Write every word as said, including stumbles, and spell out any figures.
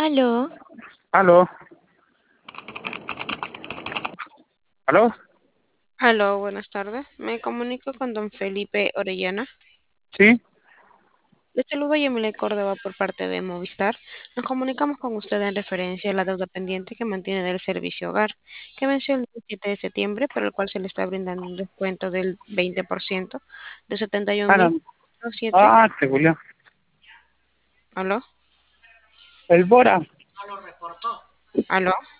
Aló, Aló, aló, Aló, buenas tardes. Me comunico con don Felipe Orellana. sí, Le saludo Yamile Córdoba por parte de Movistar. Nos comunicamos con usted en referencia a la deuda pendiente que mantiene del servicio hogar, que venció el diecisiete de septiembre, por el cual se le está brindando un descuento del veinte por ciento de setenta y un ah, mil no. siete. Ah, se Julián, ¿Aló? el Bora, ¿Aló?